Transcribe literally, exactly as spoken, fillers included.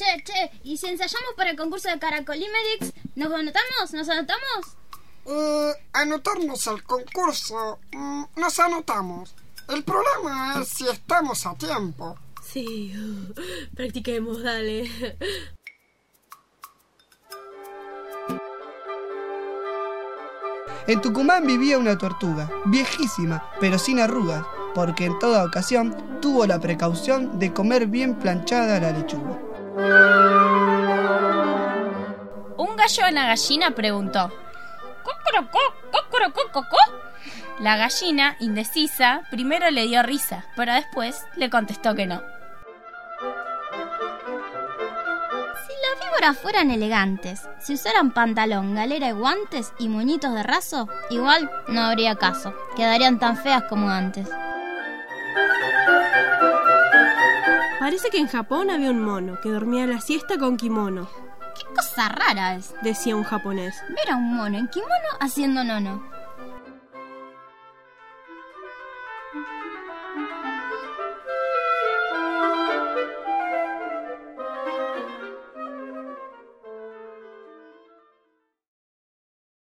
che, che, ¿y si ensayamos para el concurso de Caracolímedix? ¿Nos anotamos? ¿Nos anotamos? Eh, anotarnos al concurso, mm, nos anotamos. El problema es si estamos a tiempo. Sí, uh, practiquemos, dale. En Tucumán vivía una tortuga, viejísima, pero sin arrugas, porque en toda ocasión tuvo la precaución de comer bien planchada la lechuga. Un gallo a una gallina preguntó: ¿Cocorocó? ¿Cocorocó? ¿Cocó? La gallina, indecisa, primero le dio risa, pero después le contestó que no. Si las víboras fueran elegantes, si usaran pantalón, galera y guantes y moñitos de raso, igual no habría caso, quedarían tan feas como antes. Parece que en Japón había un mono que dormía la siesta con kimono. ¡Qué cosa rara es!, decía un japonés. ver a un mono en kimono haciendo nono.